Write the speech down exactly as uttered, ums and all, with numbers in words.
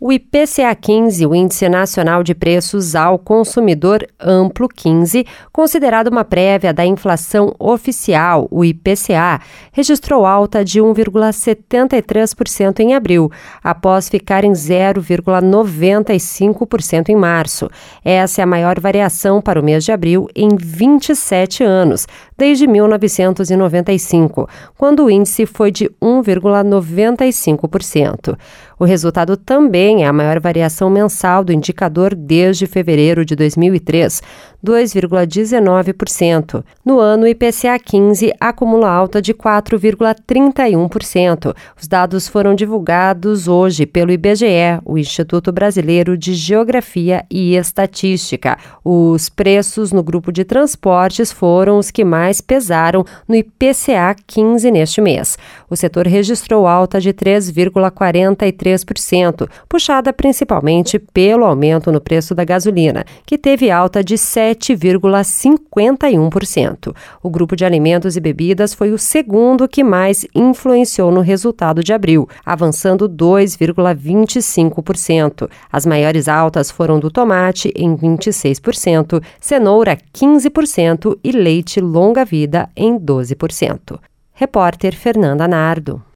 O I P C A quinze, o Índice Nacional de Preços ao Consumidor Amplo quinze, considerado uma prévia da inflação oficial, o I P C A, registrou alta de um vírgula setenta e três por cento em abril, após ficar em zero vírgula noventa e cinco por cento em março. Essa é a maior variação para o mês de abril em vinte e sete anos, desde mil novecentos e noventa e cinco, quando o índice foi de um vírgula noventa e cinco por cento. O resultado também é a maior variação mensal do indicador desde fevereiro de dois mil e três, dois vírgula dezenove por cento. No ano, o I P C A quinze acumula alta de quatro vírgula trinta e um por cento. Os dados foram divulgados hoje pelo I B G E, o Instituto Brasileiro de Geografia e Estatística. Os preços no grupo de transportes foram os que mais pesaram no I P C A quinze neste mês. O setor registrou alta de três vírgula quarenta e três por cento, puxada principalmente pelo aumento no preço da gasolina, que teve alta de sete vírgula cinquenta e um por cento. O grupo de alimentos e bebidas foi o segundo que mais influenciou no resultado de abril, avançando dois vírgula vinte e cinco por cento. As maiores altas foram do tomate, em vinte e seis por cento, cenoura, quinze por cento e leite longa-vida, em doze por cento. Repórter Fernanda Nardo.